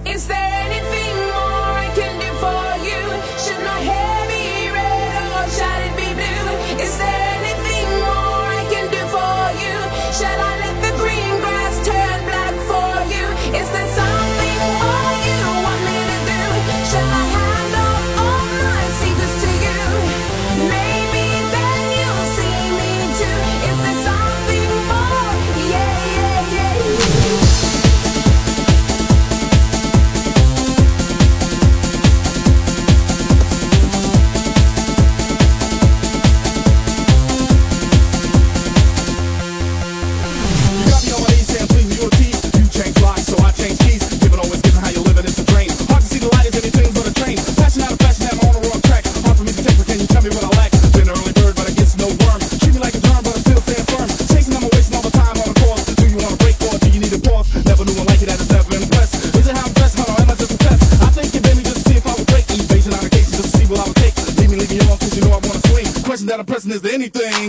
Is there anything more I can do for you? Should my hair be red or should it be blue? Is there anything more I can do for you? Shall I let the green grass turn black for you? Is there something more you want me to do? Shall I hand all my secrets to you? Maybe then you'll see me too. Is there something more? Yeah, yeah, yeah. That I'm pressing is there anything?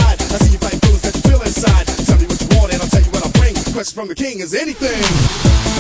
From the king is anything.